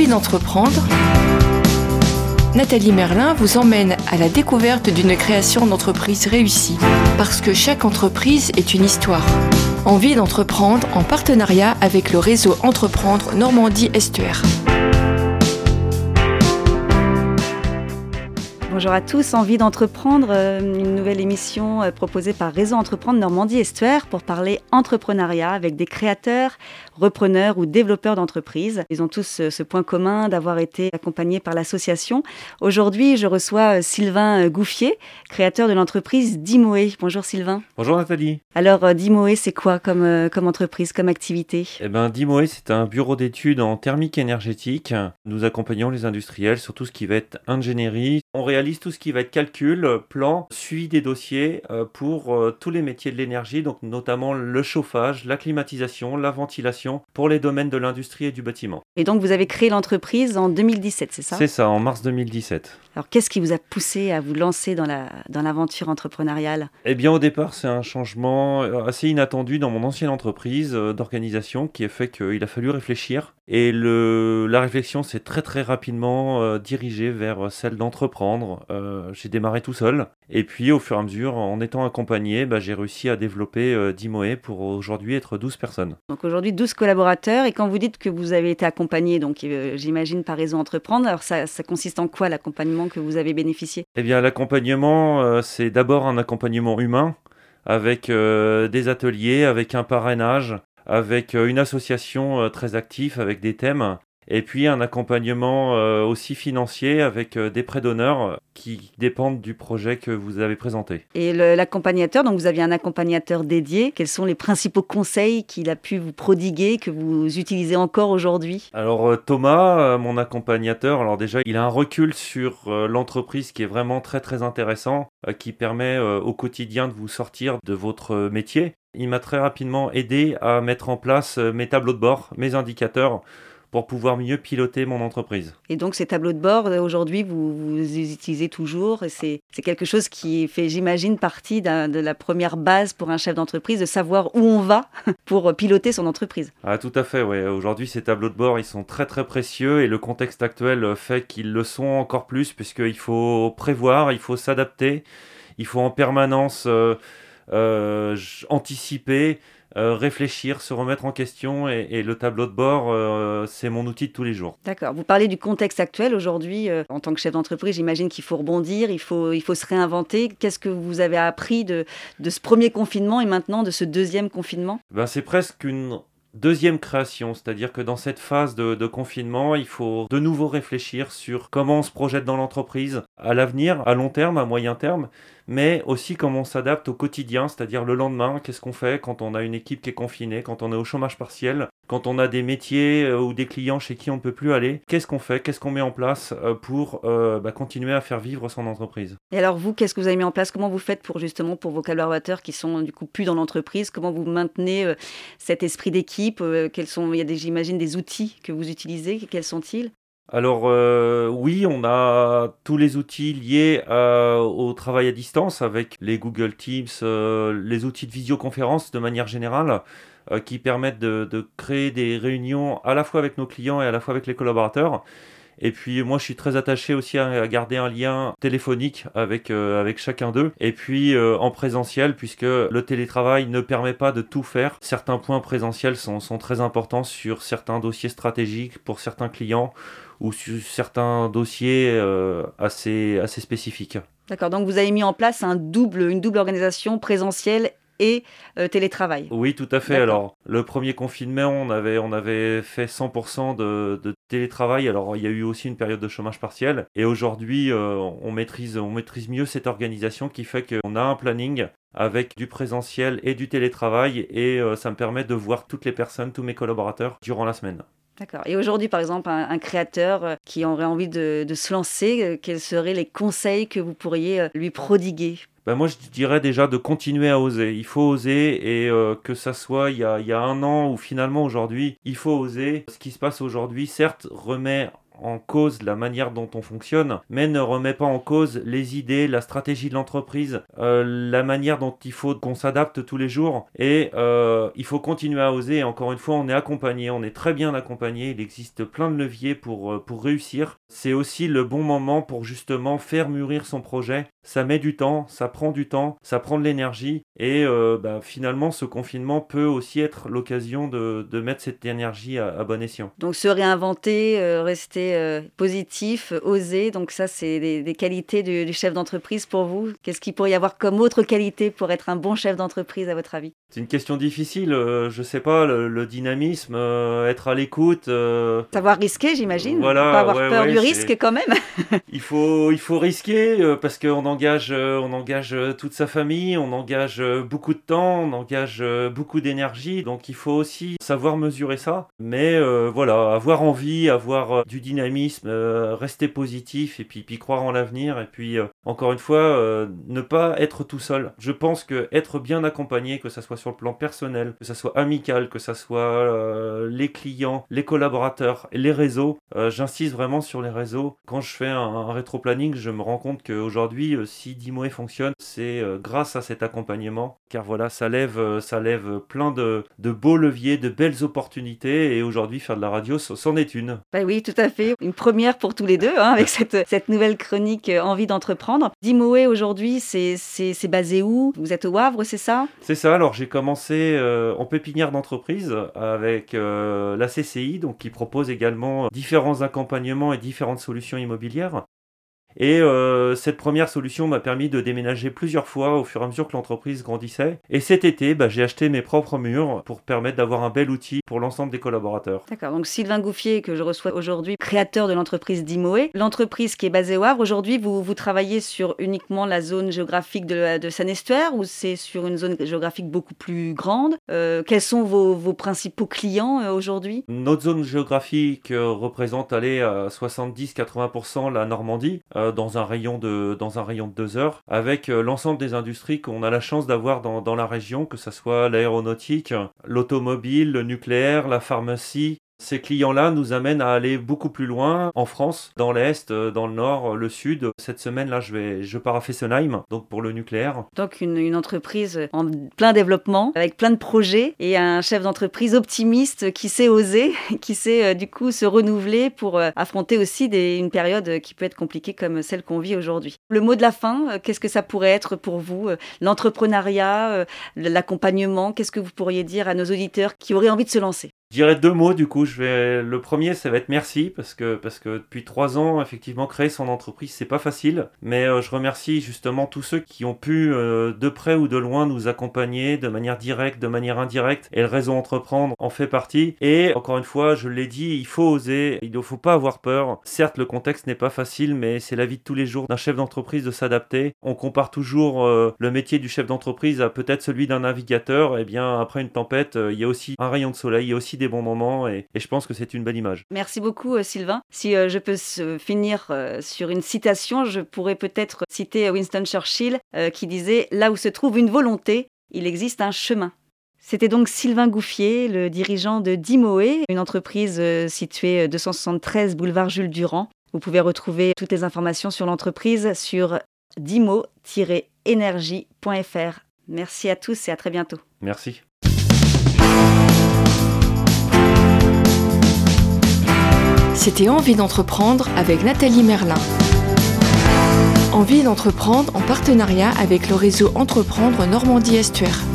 Envie d'entreprendre, Nathalie Merlin vous emmène à la découverte d'une création d'entreprise réussie. Parce que chaque entreprise est une histoire. Envie d'entreprendre en partenariat avec le réseau Entreprendre Normandie Estuaire. Bonjour à tous, Envie d'entreprendre, une nouvelle émission proposée par Réseau Entreprendre Normandie Estuaire pour parler entrepreneuriat avec des créateurs, repreneurs ou développeurs d'entreprises. Ils ont tous ce point commun d'avoir été accompagnés par l'association. Aujourd'hui, je reçois Sylvain Gouffier, créateur de l'entreprise Dimoé. Bonjour Sylvain. Bonjour Nathalie. Alors Dimoé, c'est quoi comme entreprise, comme activité ? Dimoé, c'est un bureau d'études en thermique énergétique. Nous accompagnons les industriels sur tout ce qui va être ingénierie. On réalise tout ce qui va être calcul, plan, suivi des dossiers pour tous les métiers de l'énergie, donc notamment le chauffage, la climatisation, la ventilation pour les domaines de l'industrie et du bâtiment. Et donc vous avez créé l'entreprise en 2017, c'est ça ? C'est ça, en mars 2017. Alors qu'est-ce qui vous a poussé à vous lancer dans l'aventure entrepreneuriale ? Au départ, c'est un changement assez inattendu dans mon ancienne entreprise d'organisation qui a fait qu'il a fallu réfléchir. Et la réflexion s'est très très rapidement dirigée vers celle d'entreprendre. J'ai démarré tout seul. Et puis au fur et à mesure, en étant accompagné, j'ai réussi à développer Dimoé pour aujourd'hui être 12 personnes. Donc aujourd'hui 12 collaborateurs. Et quand vous dites que vous avez été accompagné, donc j'imagine par Réseau Entreprendre, alors ça consiste en quoi l'accompagnement que vous avez bénéficié ? L'accompagnement, c'est d'abord un accompagnement humain avec des ateliers, avec un parrainage, avec une association très active avec des thèmes, et puis un accompagnement aussi financier avec des prêts d'honneur qui dépendent du projet que vous avez présenté. Et l'accompagnateur, donc vous aviez un accompagnateur dédié. Quels sont les principaux conseils qu'il a pu vous prodiguer, que vous utilisez encore aujourd'hui ? Alors Thomas, mon accompagnateur, alors déjà il a un recul sur l'entreprise qui est vraiment très très intéressant, qui permet au quotidien de vous sortir de votre métier. Il m'a très rapidement aidé à mettre en place mes tableaux de bord, mes indicateurs, pour pouvoir mieux piloter mon entreprise. Et donc ces tableaux de bord, aujourd'hui, vous les utilisez toujours, et c'est quelque chose qui fait, j'imagine, partie de la première base pour un chef d'entreprise, de savoir où on va pour piloter son entreprise. Ah, tout à fait, oui. Aujourd'hui, ces tableaux de bord, ils sont très très précieux, et le contexte actuel fait qu'ils le sont encore plus, puisqu'il faut prévoir, il faut s'adapter, il faut en permanence anticiper, réfléchir, se remettre en question, et le tableau de bord, c'est mon outil de tous les jours. D'accord. Vous parlez du contexte actuel aujourd'hui. En tant que chef d'entreprise, j'imagine qu'il faut rebondir, il faut se réinventer. Qu'est-ce que vous avez appris de ce premier confinement et maintenant de ce deuxième confinement ? C'est presque une deuxième création, c'est-à-dire que dans cette phase de confinement, il faut de nouveau réfléchir sur comment on se projette dans l'entreprise à l'avenir, à long terme, à moyen terme, mais aussi comment on s'adapte au quotidien, c'est-à-dire le lendemain, qu'est-ce qu'on fait quand on a une équipe qui est confinée, quand on est au chômage partiel, quand on a des métiers ou des clients chez qui on ne peut plus aller, qu'est-ce qu'on fait, qu'est-ce qu'on met en place pour continuer à faire vivre son entreprise. Et alors vous, qu'est-ce que vous avez mis en place ? Comment vous faites pour vos collaborateurs qui sont du coup plus dans l'entreprise ? Comment vous maintenez cet esprit d'équipe ? Il y a j'imagine des outils que vous utilisez, quels sont-ils ? Alors oui, on a tous les outils liés au travail à distance avec les Google Teams, les outils de visioconférence de manière générale qui permettent de créer des réunions à la fois avec nos clients et à la fois avec les collaborateurs. Et puis moi je suis très attaché aussi à garder un lien téléphonique avec chacun d'eux. Et puis en présentiel, puisque le télétravail ne permet pas de tout faire. Certains points présentiels sont très importants sur certains dossiers stratégiques pour certains clients ou sur certains dossiers assez spécifiques. D'accord, donc vous avez mis en place une double organisation présentielle et télétravail. Oui, tout à fait. D'accord. Alors, le premier confinement, on avait fait 100% de télétravail. Alors, il y a eu aussi une période de chômage partiel. Et aujourd'hui, on maîtrise mieux cette organisation qui fait qu'on a un planning avec du présentiel et du télétravail. Et ça me permet de voir toutes les personnes, tous mes collaborateurs durant la semaine. D'accord. Et aujourd'hui, par exemple, un créateur qui aurait envie de se lancer, quels seraient les conseils que vous pourriez lui prodiguer ? Moi, je dirais déjà de continuer à oser. Il faut oser, et que ça soit il y a un an ou finalement aujourd'hui, il faut oser. Ce qui se passe aujourd'hui, certes, remet en cause la manière dont on fonctionne, mais ne remet pas en cause les idées, la stratégie de l'entreprise, la manière dont il faut qu'on s'adapte tous les jours. Et il faut continuer à oser. Et encore une fois, on est accompagné, on est très bien accompagné. Il existe plein de leviers pour réussir. C'est aussi le bon moment pour justement faire mûrir son projet. Ça met du temps, ça prend de l'énergie. Et finalement, ce confinement peut aussi être l'occasion de mettre cette énergie à bon escient. Donc se réinventer, rester positif, oser. Donc ça, c'est des qualités du chef d'entreprise pour vous. Qu'est-ce qu'il pourrait y avoir comme autre qualité pour être un bon chef d'entreprise, à votre avis? C'est une question difficile. Je sais pas, le dynamisme, être à l'écoute. Savoir risquer, j'imagine. Voilà, pas avoir peur du risque quand même. Il faut risquer parce qu'on engage toute sa famille, on engage beaucoup de temps, on engage beaucoup d'énergie. Donc il faut aussi savoir mesurer ça. Mais avoir envie, avoir du dynamisme, rester positif et puis croire en l'avenir. Et puis encore une fois, ne pas être tout seul. Je pense que être bien accompagné, que ça soit sur le plan personnel, que ça soit amical, que ça soit les clients, les collaborateurs, les réseaux. J'insiste vraiment sur les réseaux. Quand je fais un rétro-planning, je me rends compte qu'aujourd'hui, si Dimoe fonctionne, c'est grâce à cet accompagnement. Car voilà, ça lève plein de beaux leviers, de belles opportunités. Et aujourd'hui, faire de la radio, c'en est une. Oui, tout à fait. Une première pour tous les deux, avec cette nouvelle chronique Envie d'entreprendre. Dimoe, aujourd'hui, c'est basé où? Vous êtes au Havre, c'est ça? C'est ça. Alors, j'ai commencé en pépinière d'entreprise avec la CCI, donc qui propose également différents accompagnements et différentes solutions immobilières. Et cette première solution m'a permis de déménager plusieurs fois au fur et à mesure que l'entreprise grandissait. Et cet été, j'ai acheté mes propres murs pour permettre d'avoir un bel outil pour l'ensemble des collaborateurs. D'accord, donc Sylvain Gouffier, que je reçois aujourd'hui, créateur de l'entreprise Dimoe. L'entreprise qui est basée au Havre, aujourd'hui, vous travaillez sur uniquement la zone géographique de Seine-et-Estuaire ou c'est sur une zone géographique beaucoup plus grande? Quels sont vos principaux clients aujourd'hui? Notre zone géographique représente à 70-80% la Normandie. Dans un rayon de 2 heures, avec l'ensemble des industries qu'on a la chance d'avoir dans la région, que ce soit l'aéronautique, l'automobile, le nucléaire, la pharmacie. Ces clients-là nous amènent à aller beaucoup plus loin en France, dans l'Est, dans le Nord, le Sud. Cette semaine-là, je pars à Fessenheim, donc pour le nucléaire. Donc une entreprise en plein développement, avec plein de projets et un chef d'entreprise optimiste qui sait oser, qui sait du coup se renouveler pour affronter aussi une période qui peut être compliquée comme celle qu'on vit aujourd'hui. Le mot de la fin, qu'est-ce que ça pourrait être pour vous? L'entrepreneuriat, l'accompagnement, qu'est-ce que vous pourriez dire à nos auditeurs qui auraient envie de se lancer? Je dirais 2 mots du coup. Le premier, ça va être merci parce que depuis 3 ans, effectivement, créer son entreprise, c'est pas facile. Mais je remercie justement tous ceux qui ont pu de près ou de loin nous accompagner de manière directe, de manière indirecte. Et le réseau Entreprendre en fait partie. Et encore une fois, je l'ai dit, il faut oser, il ne faut pas avoir peur. Certes, le contexte n'est pas facile, mais c'est la vie de tous les jours d'un chef d'entreprise de s'adapter. On compare toujours le métier du chef d'entreprise à peut-être celui d'un navigateur. Et bien après une tempête, il y a aussi un rayon de soleil, il y a aussi des bons moments et je pense que c'est une belle image. Merci beaucoup Sylvain. Si je peux finir sur une citation, je pourrais peut-être citer Winston Churchill qui disait « Là où se trouve une volonté, il existe un chemin ». C'était donc Sylvain Gouffier, le dirigeant de Dimoe, une entreprise située 273 boulevard Jules Durand. Vous pouvez retrouver toutes les informations sur l'entreprise sur dimo-energie.fr. Merci à tous et à très bientôt. Merci. C'était Envie d'entreprendre avec Nathalie Merlin. Envie d'entreprendre en partenariat avec le réseau Entreprendre Normandie Estuaire.